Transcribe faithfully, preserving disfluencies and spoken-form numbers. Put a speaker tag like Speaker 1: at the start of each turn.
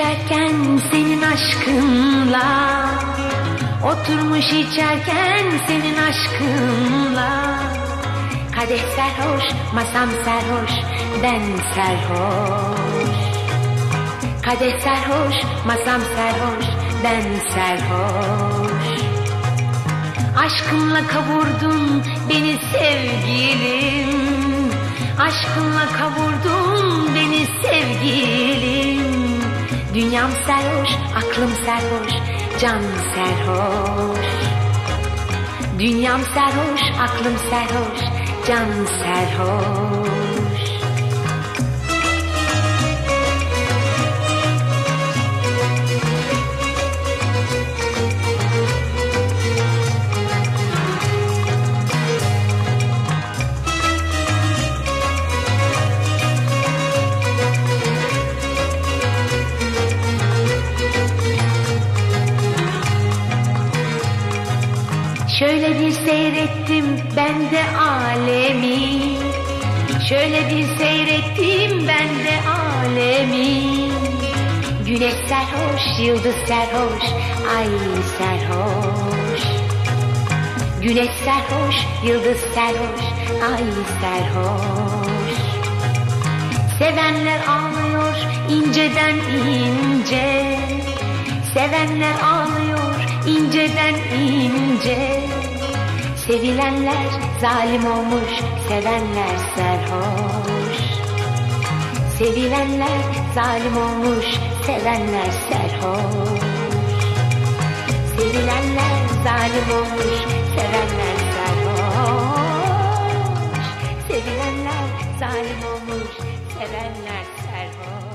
Speaker 1: içerken senin aşkınla, oturmuş içerken senin aşkınla. Kadeh serhoş, masam serhoş, ben serhoş. Kadeh serhoş, masam serhoş, ben serhoş. Aşkınla kavurdun beni sevgilim, aşkınla kavurdun beni sevgilim. Dünyam serhoş, aklım serhoş, can serhoş. Dünyam serhoş, aklım serhoş, can serhoş. Şöyle bir seyrettim ben de alemi, şöyle bir seyrettim ben de alemi. Güneş serhoş, yıldız serhoş, ay serhoş. Güneş serhoş, yıldız serhoş, ay serhoş. Sevenler ağlıyor inceden ince, sevenler ağlıyor inceden ince. Sevilenler zalim olmuş, sevenler serhoş. Sevilenler zalim olmuş, sevenler serhoş. Sevilenler zalim olmuş, sevenler serhoş. Sevilenler zalim olmuş, sevenler serhoş.